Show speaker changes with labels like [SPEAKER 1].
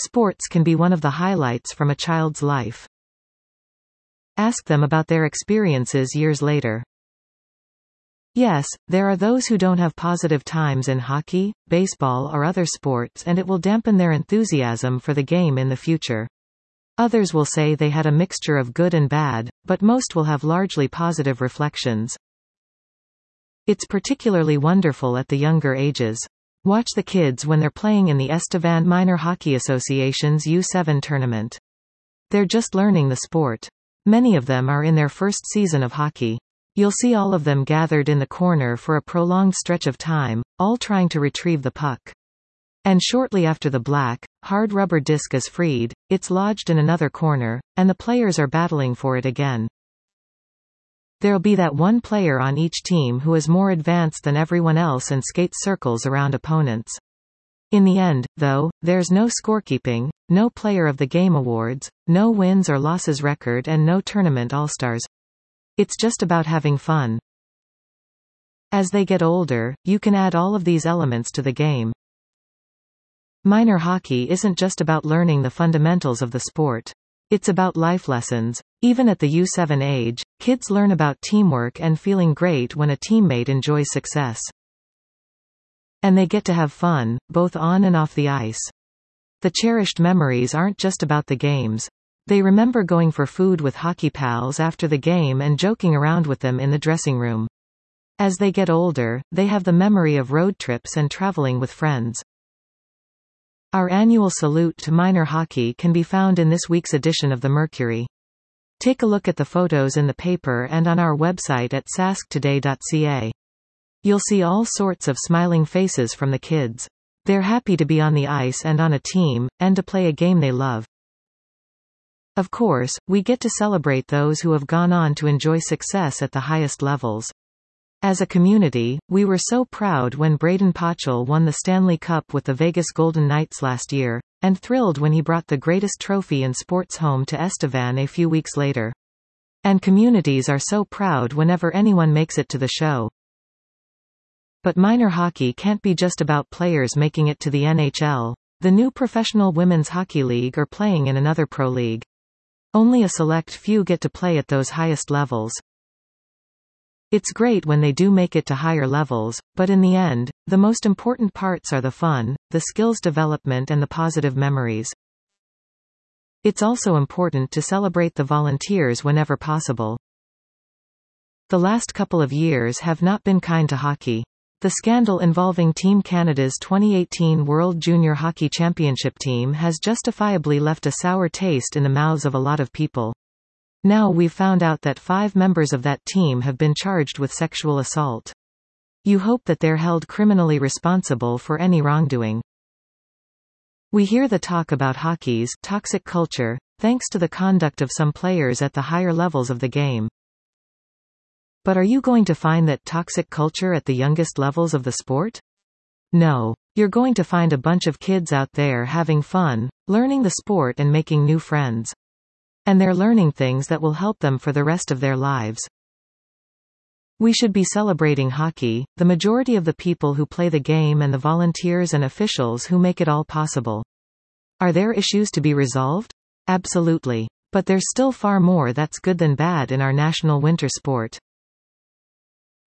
[SPEAKER 1] Sports can be one of the highlights from a child's life. Ask them about their experiences years later. Yes, there are those who don't have positive times in hockey, baseball or other sports, and it will dampen their enthusiasm for the game in the future. Others will say they had a mixture of good and bad, but most will have largely positive reflections. It's particularly wonderful at the younger ages. Watch the kids when they're playing in the Estevan Minor Hockey Association's U7 tournament. They're just learning the sport. Many of them are in their first season of hockey. You'll see all of them gathered in the corner for a prolonged stretch of time, all trying to retrieve the puck. And shortly after the black, hard rubber disc is freed, it's lodged in another corner, and the players are battling for it again. There'll be that one player on each team who is more advanced than everyone else and skates circles around opponents. In the end, though, there's no scorekeeping, no Player of the Game awards, no wins or losses record and no tournament all-stars. It's just about having fun. As they get older, you can add all of these elements to the game. Minor hockey isn't just about learning the fundamentals of the sport. It's about life lessons. Even at the U7 age, kids learn about teamwork and feeling great when a teammate enjoys success. And they get to have fun, both on and off the ice. The cherished memories aren't just about the games. They remember going for food with hockey pals after the game and joking around with them in the dressing room. As they get older, they have the memory of road trips and traveling with friends. Our annual salute to minor hockey can be found in this week's edition of the Mercury. Take a look at the photos in the paper and on our website at sasktoday.ca. You'll see all sorts of smiling faces from the kids. They're happy to be on the ice and on a team, and to play a game they love. Of course, we get to celebrate those who have gone on to enjoy success at the highest levels. As a community, we were so proud when Braden Potchell won the Stanley Cup with the Vegas Golden Knights last year, and thrilled when he brought the greatest trophy in sports home to Estevan a few weeks later. And communities are so proud whenever anyone makes it to the show. But minor hockey can't be just about players making it to the NHL, the new Professional Women's Hockey League, or playing in another pro league. Only a select few get to play at those highest levels. It's great when they do make it to higher levels, but in the end, the most important parts are the fun, the skills development and the positive memories. It's also important to celebrate the volunteers whenever possible. The last couple of years have not been kind to hockey. The scandal involving Team Canada's 2018 World Junior Hockey Championship team has justifiably left a sour taste in the mouths of a lot of people. Now we've found out that 5 members of that team have been charged with sexual assault. You hope that they're held criminally responsible for any wrongdoing. We hear the talk about hockey's toxic culture, thanks to the conduct of some players at the higher levels of the game. But are you going to find that toxic culture at the youngest levels of the sport? No. You're going to find a bunch of kids out there having fun, learning the sport and making new friends. And they're learning things that will help them for the rest of their lives. We should be celebrating hockey, the majority of the people who play the game and the volunteers and officials who make it all possible. Are there issues to be resolved? Absolutely. But there's still far more that's good than bad in our national winter sport.